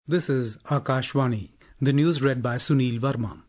This is Akashvani. The news read by Sunil Verma.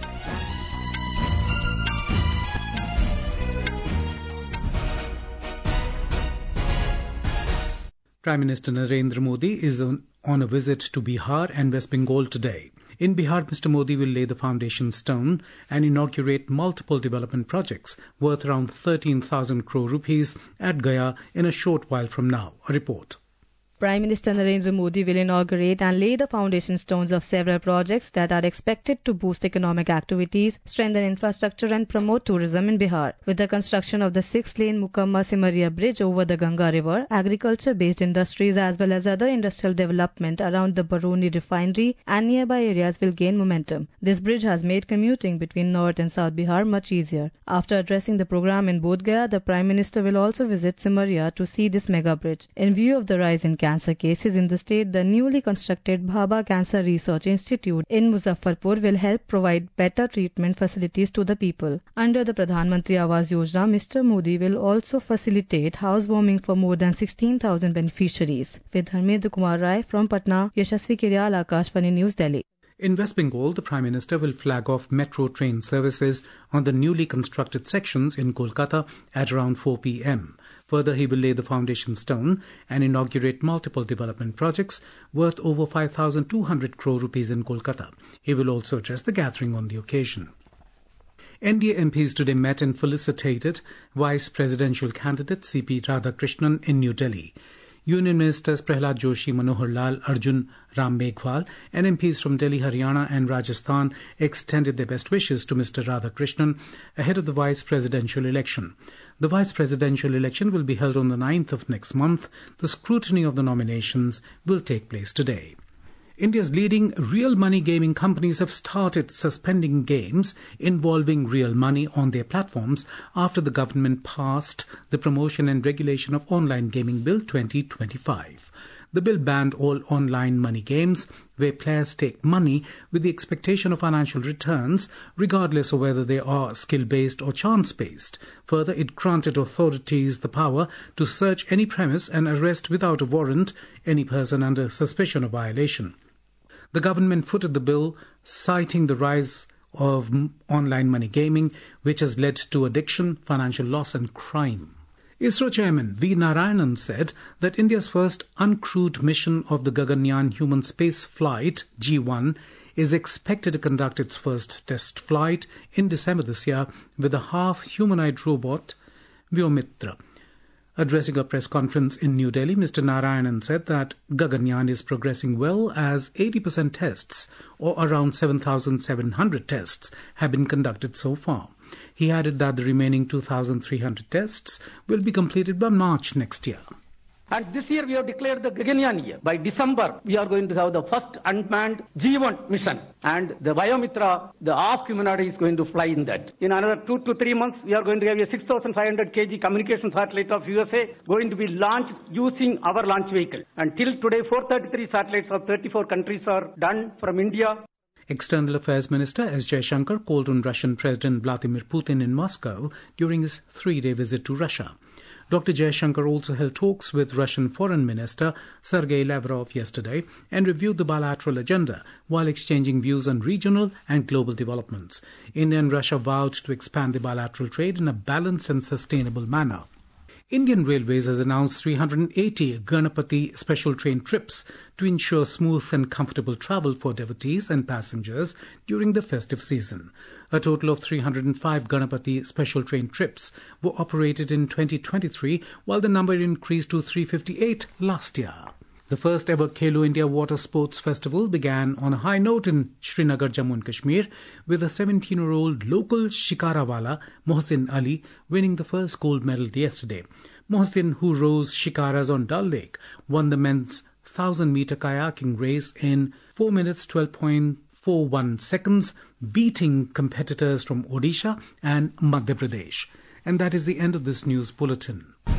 Prime Minister Narendra Modi is on a visit to Bihar and West Bengal today. In Bihar, Mr. Modi will lay the foundation stone and inaugurate multiple development projects worth around 13,000 crore rupees at Gaya in a short while from now. A report. Prime Minister Narendra Modi will inaugurate and lay the foundation stones of several projects that are expected to boost economic activities, strengthen infrastructure and promote tourism in Bihar. With the construction of the 6-lane Mukamma-Simariya bridge over the Ganga River, agriculture-based industries as well as other industrial development around the Baruni refinery and nearby areas will gain momentum. This bridge has made commuting between North and South Bihar much easier. After addressing the program in Bodh Gaya, the Prime Minister will also visit Simariya to see this mega bridge. In view of the rise in cancer cases in the state, the newly constructed Bhabha Cancer Research Institute in Muzaffarpur will help provide better treatment facilities to the people. Under the Pradhan Mantri Awas Yojana, Mr. Modi will also facilitate housewarming for more than 16,000 beneficiaries. With Dharmendra Kumar Rai from Patna, Yashasvi Kiryal, Akashvani News, Delhi. In West Bengal, the Prime Minister will flag off metro train services on the newly constructed sections in Kolkata at around 4 p.m. Further, he will lay the foundation stone and inaugurate multiple development projects worth over 5,200 crore rupees in Kolkata. He will also address the gathering on the occasion. NDA MPs today met and felicitated Vice Presidential candidate C.P. Radhakrishnan in New Delhi. Union Ministers Prahlad Joshi, Manohar Lal, Arjun Ram Meghwal and MPs from Delhi, Haryana and Rajasthan extended their best wishes to Mr. Radhakrishnan ahead of the vice presidential election. The vice presidential election will be held on the 9th of next month. The scrutiny of the nominations will take place today. India's leading real money gaming companies have started suspending games involving real money on their platforms after the government passed the Promotion and Regulation of Online Gaming Bill 2025. The bill banned all online money games where players take money with the expectation of financial returns, regardless of whether they are skill-based or chance-based. Further, it granted authorities the power to search any premise and arrest without a warrant any person under suspicion of violation. The government footed the bill, citing the rise of online money gaming, which has led to addiction, financial loss and crime. ISRO Chairman V. Narayanan said that India's first uncrewed mission of the Gaganyaan human space flight, G1, is expected to conduct its first test flight in December this year with a half-humanoid robot, Vyomitra. Addressing a press conference in New Delhi, Mr. Narayanan said that Gaganyaan is progressing well as 80% tests, or around 7,700 tests, have been conducted so far. He added that the remaining 2,300 tests will be completed by March next year. And this year we have declared the Gaganyaan year. By December, we are going to have the first unmanned G1 mission. And the Vyomitra, the half-humanoid, is going to fly in that. In another 2 to 3 months, we are going to have a 6,500 kg communication satellite of USA going to be launched using our launch vehicle. And till today, 433 satellites of 34 countries are done from India. External Affairs Minister S. Jaishankar called on Russian President Vladimir Putin in Moscow during his 3-day visit to Russia. Dr. Jaishankar also held talks with Russian Foreign Minister Sergei Lavrov yesterday and reviewed the bilateral agenda while exchanging views on regional and global developments. India and Russia vowed to expand the bilateral trade in a balanced and sustainable manner. Indian Railways has announced 380 Ganapati special train trips to ensure smooth and comfortable travel for devotees and passengers during the festive season. A total of 305 Ganapati special train trips were operated in 2023, while the number increased to 358 last year. The first ever Khelo India Water Sports Festival began on a high note in Srinagar, Jammu and Kashmir, with a 17-year-old local shikarawala, Mohsin Ali, winning the first gold medal yesterday. Mohsin, who rows shikaras on Dal Lake, won the men's 1,000-meter kayaking race in 4 minutes 12.41 seconds, beating competitors from Odisha and Madhya Pradesh. And that is the end of this news bulletin.